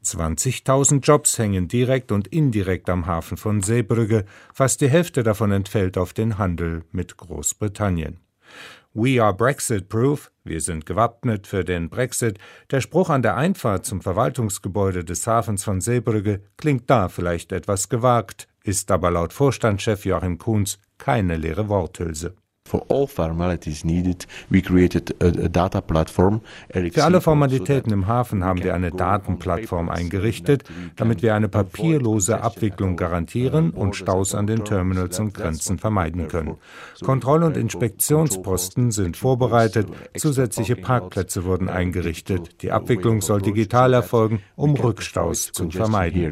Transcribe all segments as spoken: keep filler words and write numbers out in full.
zwanzigtausend Jobs hängen direkt und indirekt am Hafen von Zeebrugge, fast die Hälfte davon entfällt auf den Handel mit Großbritannien. We are Brexit-proof, wir sind gewappnet für den Brexit. Der Spruch an der Einfahrt zum Verwaltungsgebäude des Hafens von Zeebrugge klingt da vielleicht etwas gewagt, ist aber laut Vorstandschef Joachim Kuhns keine leere Worthülse. For all formalities needed, we created a, a data platform. Für alle Formalitäten im Hafen haben wir eine Datenplattform eingerichtet, damit wir eine papierlose Abwicklung garantieren und Staus an den Terminals und Grenzen vermeiden können. Kontroll- und Inspektionsposten sind vorbereitet, zusätzliche Parkplätze wurden eingerichtet. Die Abwicklung soll digital erfolgen, um Rückstaus zu vermeiden.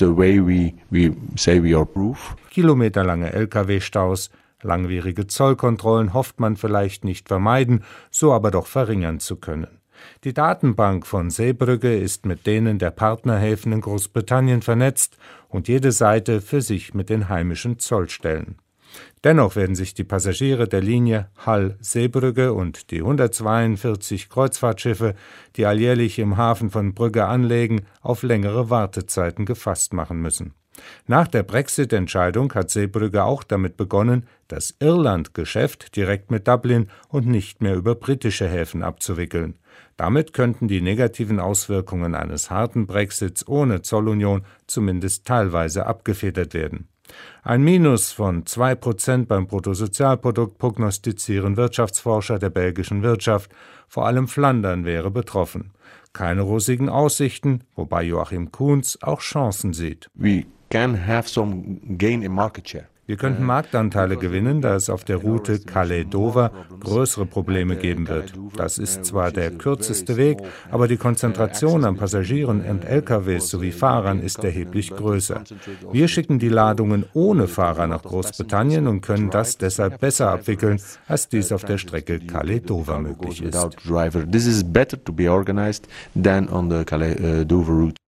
Kilometerlange L K W-Staus, langwierige Zollkontrollen hofft man vielleicht nicht vermeiden, so aber doch verringern zu können. Die Datenbank von Zeebrugge ist mit denen der Partnerhäfen in Großbritannien vernetzt und jede Seite für sich mit den heimischen Zollstellen. Dennoch werden sich die Passagiere der Linie Hull-Zeebrugge und die hundertzweiundvierzig Kreuzfahrtschiffe, die alljährlich im Hafen von Brügge anlegen, auf längere Wartezeiten gefasst machen müssen. Nach der Brexit-Entscheidung hat Zeebrugge auch damit begonnen, das Irland-Geschäft direkt mit Dublin und nicht mehr über britische Häfen abzuwickeln. Damit könnten die negativen Auswirkungen eines harten Brexits ohne Zollunion zumindest teilweise abgefedert werden. Ein Minus von zwei Prozent beim Bruttosozialprodukt prognostizieren Wirtschaftsforscher der belgischen Wirtschaft, vor allem Flandern wäre betroffen. Keine rosigen Aussichten, wobei Joachim Kuhns auch Chancen sieht. We can have some gain in market share. Wir könnten Marktanteile gewinnen, da es auf der Route Calais-Dover größere Probleme geben wird. Das ist zwar der kürzeste Weg, aber die Konzentration an Passagieren und L K Ws sowie Fahrern ist erheblich größer. Wir schicken die Ladungen ohne Fahrer nach Großbritannien und können das deshalb besser abwickeln, als dies auf der Strecke Calais-Dover möglich ist. This is better to be organized than on the Calais-Dover route.